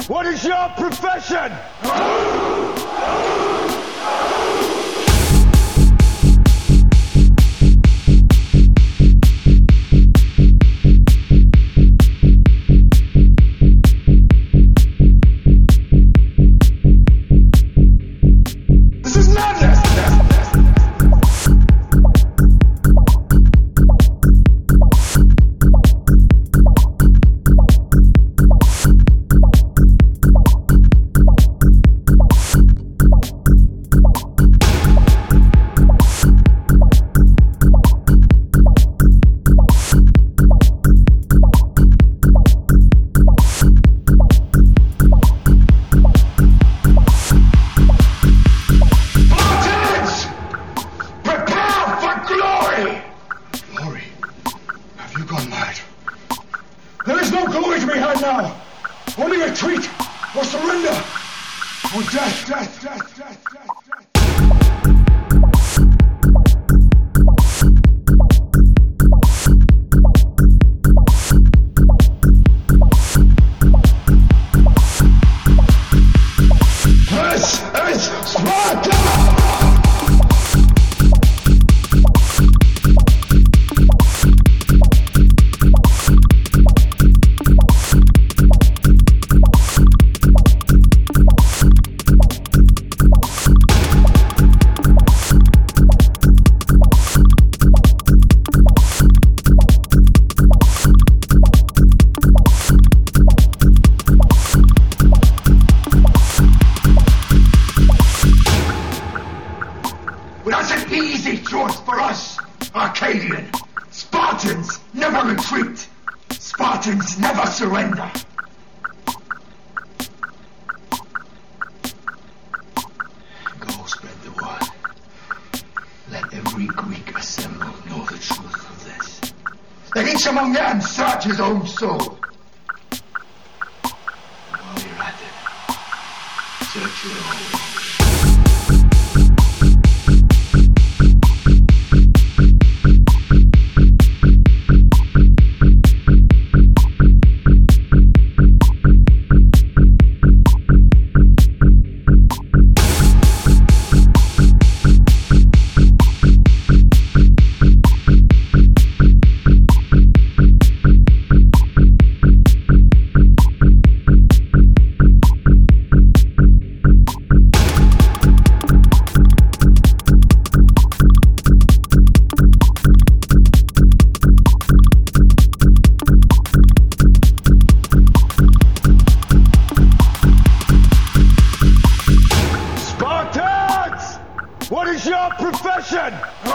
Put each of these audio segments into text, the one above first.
What is your profession? This is madness! There is no glory to be had now. Only retreat or surrender or death, death, death, death, death, death. This is Sparta! That's an easy choice for us, Arcadian. Spartans never retreat. Spartans never surrender. Go spread the word. Let every Greek assemble know the truth of this. Let each among them search his own soul. While you're at it, search your own. What is your profession?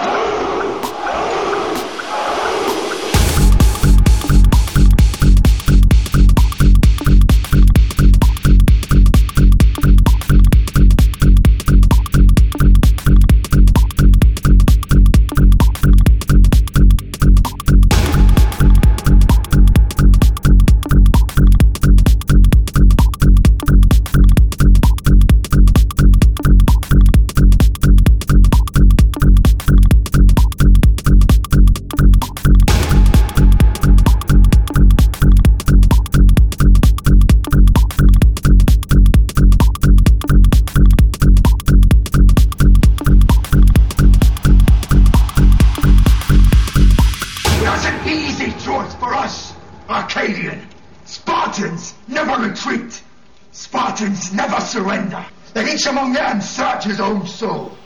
Arcadian. Spartans never retreat. Spartans never surrender. Let each among them search his own soul.